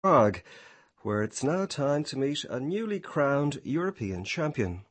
Prague, where it's now time to meet a newly crowned European champion.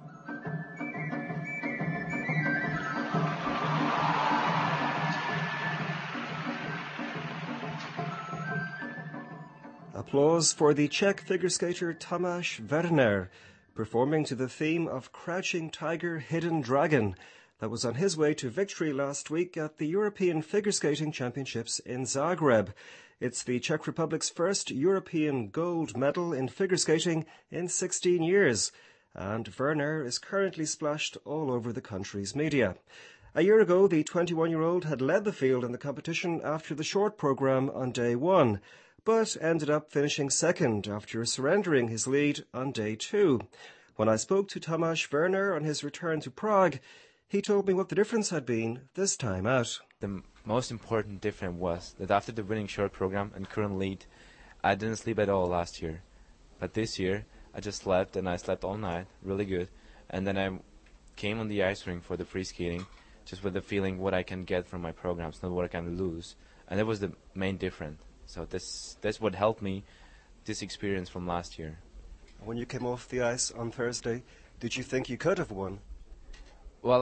Applause for the Czech figure skater Tomáš Werner, performing to the theme of Crouching Tiger, Hidden Dragon, that was on his way to victory last week at the European Figure Skating Championships in Zagreb. It's the Czech Republic's first European gold medal in figure skating in 16 years, and Werner is currently splashed all over the country's media. A year ago, the 21-year-old had led the field in the competition after the short programme on day one, but ended up finishing second after surrendering his lead on day two. When I spoke to Tomáš Werner on his return to Prague, he told me what the difference had been this time out. The most important difference was that after the winning short program and current lead, I didn't sleep at all last year. But this year, I just slept, and I slept all night, really good. And then I came on the ice rink for the free skating, just with the feeling what I can get from my programs, not what I can lose. And that was the main difference. So that's what helped me, this experience from last year. When you came off the ice on Thursday, did you think you could have won? Well,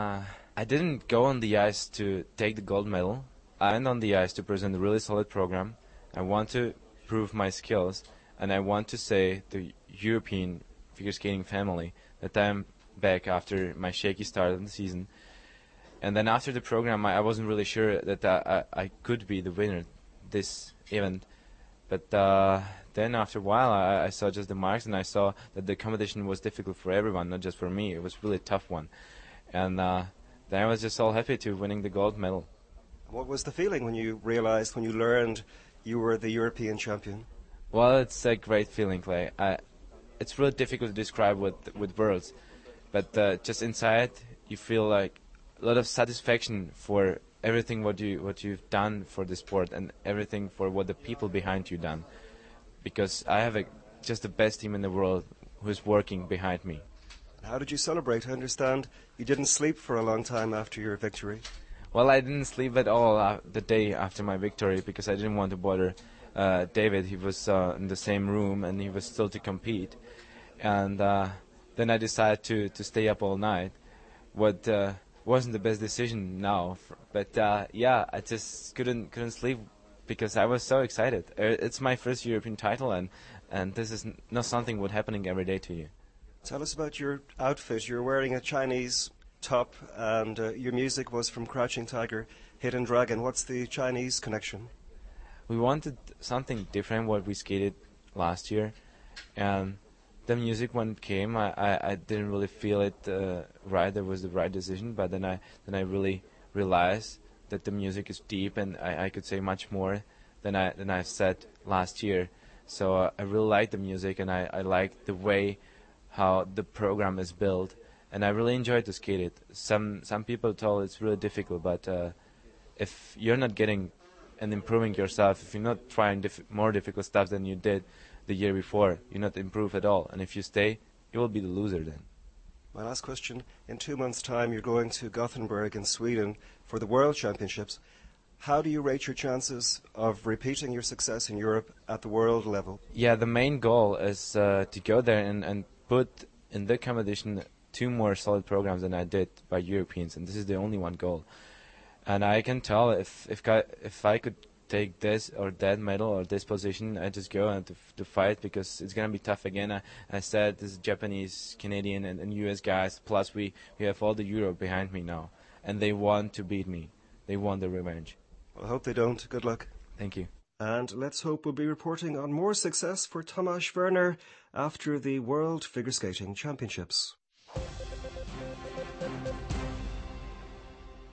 I didn't go on the ice to take the gold medal. I went on the ice to present a really solid program. I want to prove my skills, and I want to say to the European figure skating family that I'm back after my shaky start of the season. And then after the program, I wasn't really sure that I could be the winner this event. But then after a while, I saw just the marks, and I saw that the competition was difficult for everyone, not just for me. It was really a tough one. And then I was just all happy to winning the gold medal. What was the feeling when you realized, when you learned you were the European champion? Well, it's a great feeling, Clay. It's really difficult to describe with words, but just inside you feel like a lot of satisfaction for everything what you've done for the sport and everything for what the people behind you done. Because I have just the best team in the world who's working behind me. How did you celebrate? I understand you didn't sleep for a long time after your victory. Well, I didn't sleep at all the day after my victory because I didn't want to bother David. He was in the same room and he was still to compete. And then I decided to stay up all night. What wasn't the best decision now, but yeah, I just couldn't sleep because I was so excited. It's my first European title, and this is not something what's happening every day to you. Tell us about your outfit. You're wearing a Chinese top, and your music was from Crouching Tiger, Hidden Dragon. What's the Chinese connection? We wanted something different what we skated last year, and the music when it came, I didn't really feel it right. It was the right decision, but then I really realized that the music is deep, and I could say much more than I said last year. So I really like the music, and I like the way how the program is built, and I really enjoyed to skate it. Some people told it's really difficult, but if you're not getting and improving yourself, if you're not trying more difficult stuff than you did the year before, you not improve at all. And if you stay, you will be the loser then. My last question. In 2 months' time, you're going to Gothenburg in Sweden for the World Championships. How do you rate your chances of repeating your success in Europe at the world level? Yeah, the main goal is to go there and put in the competition 2 more solid programs than I did by Europeans, and this is the only one goal. And I can tell if I could take this or that medal or this position, I just go and to fight because it's gonna be tough again. I said this is Japanese, Canadian, and US guys. Plus we have all the Europe behind me now, and they want to beat me. They want the revenge. Well, I hope they don't. Good luck. Thank you. And let's hope we'll be reporting on more success for Tomáš Werner after the World Figure Skating Championships.